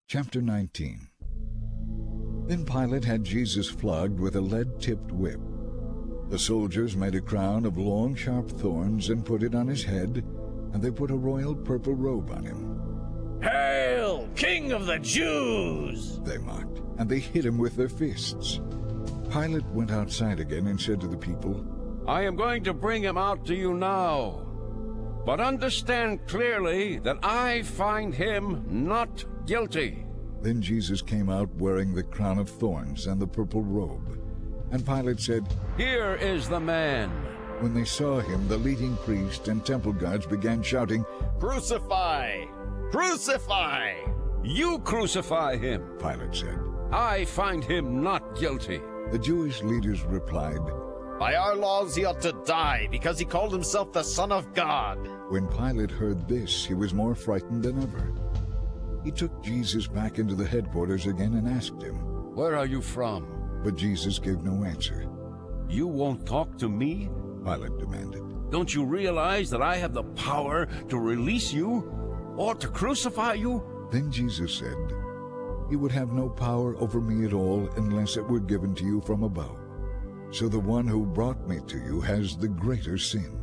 Chapter 19. Then Pilate had Jesus flogged with a lead-tipped whip. The soldiers made a crown of long, sharp thorns and put it on his head, and they put a royal purple robe on him. "Hail, King of the Jews!" they mocked, and they hit him with their fists. Pilate went outside again and said to the people, I am going to bring him out to you now. But understand clearly that I find him not guilty. Then Jesus came out wearing the crown of thorns and the purple robe. And Pilate said, Here is the man. When they saw him, the leading priests and temple guards began shouting, "Crucify! Crucify!" You crucify him. Pilate said. I find him not guilty. The Jewish leaders replied, "By our laws he ought to die, because he called himself the Son of God." When Pilate heard this, he was more frightened than ever. He took Jesus back into the headquarters again and asked him, Where are you from? But Jesus gave no answer. You won't talk to me? Pilate demanded. Don't you realize that I have the power to release you or to crucify you? Then Jesus said, You would have no power over me at all unless it were given to you from above. So the one who brought me to you has the greater sin.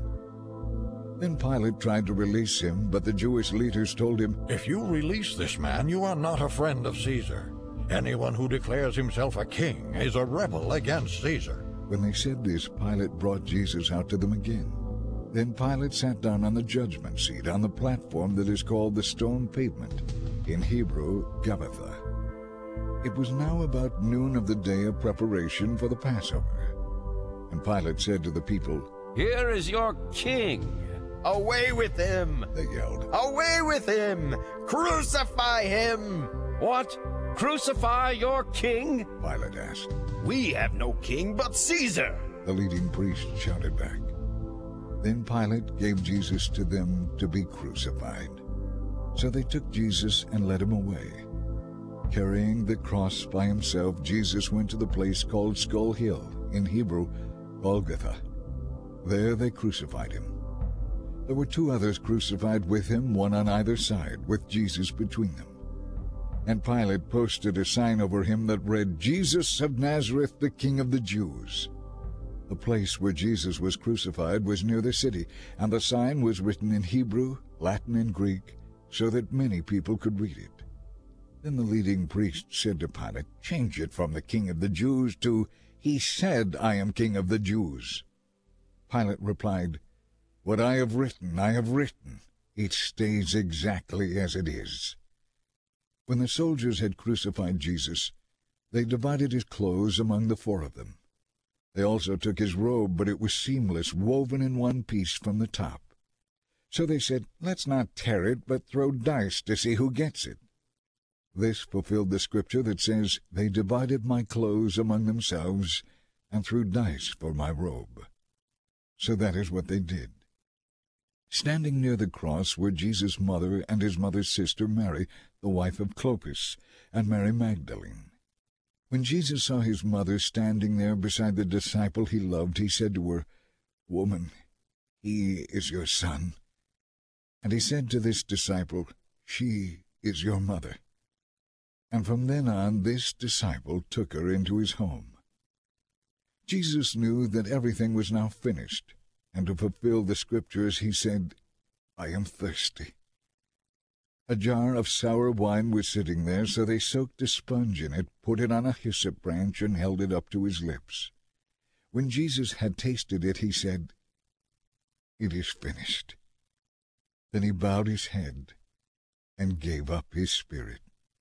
Then Pilate tried to release him, but the Jewish leaders told him, If you release this man, you are not a friend of Caesar. Anyone who declares himself a king is a rebel against Caesar. When they said this, Pilate brought Jesus out to them again. Then Pilate sat down on the judgment seat on the platform that is called the Stone Pavement, in Hebrew, Gabbatha. It was now about noon of the day of preparation for the Passover. And Pilate said to the people, Here is your king. "Away with him!" they yelled. "Away with him! Crucify him!" What? Crucify your king? Pilate asked. "We have no king but Caesar!" The leading priest shouted back. Then Pilate gave Jesus to them to be crucified. So they took Jesus and led him away. Carrying the cross by himself, Jesus went to the place called Skull Hill, in Hebrew, Golgotha. There they crucified him. There were two others crucified with him, one on either side, with Jesus between them. And Pilate posted a sign over him that read, Jesus of Nazareth, the King of the Jews. The place where Jesus was crucified was near the city, and the sign was written in Hebrew, Latin, and Greek, so that many people could read it. Then the leading priest said to Pilate, Change it from the King of the Jews to, He said, I am King of the Jews. Pilate replied, What I have written, I have written. It stays exactly as it is. When the soldiers had crucified Jesus, they divided his clothes among the four of them. They also took his robe, but it was seamless, woven in one piece from the top. So they said, Let's not tear it, but throw dice to see who gets it. This fulfilled the scripture that says, They divided my clothes among themselves, and threw dice for my robe. So that is what they did. Standing near the cross were Jesus' mother and his mother's sister Mary, the wife of Clopas, and Mary Magdalene. When Jesus saw his mother standing there beside the disciple he loved, he said to her, Woman, he is your son. And he said to this disciple, She is your mother. And from then on this disciple took her into his home. Jesus knew that everything was now finished, and to fulfill the scriptures he said, I am thirsty. A jar of sour wine was sitting there, so they soaked a sponge in it, put it on a hyssop branch, and held it up to his lips. When Jesus had tasted it, he said, It is finished. Then he bowed his head and gave up his spirit.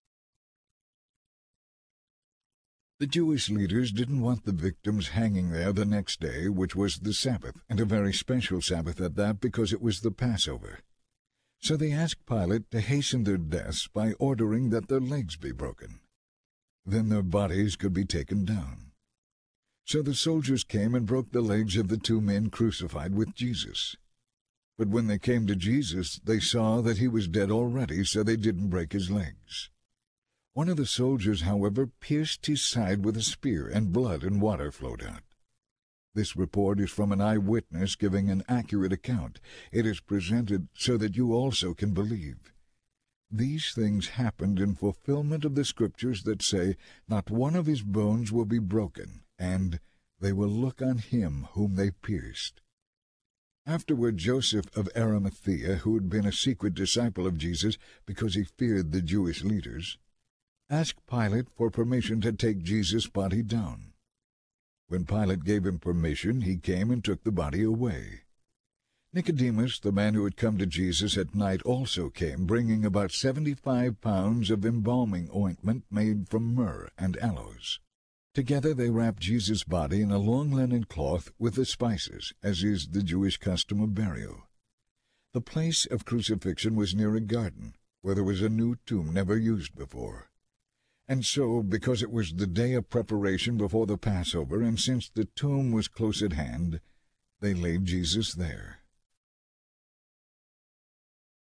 The Jewish leaders didn't want the victims hanging there the next day, which was the Sabbath, and a very special Sabbath at that, because it was the Passover. So they asked Pilate to hasten their deaths by ordering that their legs be broken. Then their bodies could be taken down. So the soldiers came and broke the legs of the two men crucified with Jesus. But when they came to Jesus, they saw that he was dead already, so they didn't break his legs. One of the soldiers, however, pierced his side with a spear, and blood and water flowed out. This report is from an eyewitness giving an accurate account. It is presented so that you also can believe. these things happened in fulfillment of the Scriptures that say, Not one of his bones will be broken, and they will look on him whom they pierced. Afterward Joseph of Arimathea, who had been a secret disciple of Jesus because he feared the Jewish leaders, asked Pilate for permission to take Jesus' body down. When Pilate gave him permission, he came and took the body away. Nicodemus, the man who had come to Jesus at night, also came, bringing about 75 pounds of embalming ointment made from myrrh and aloes. Together they wrapped Jesus' body in a long linen cloth with the spices, as is the Jewish custom of burial. The place of crucifixion was near a garden, where there was a new tomb never used before. And so, because it was the day of preparation before the Passover, and since the tomb was close at hand, they laid Jesus there.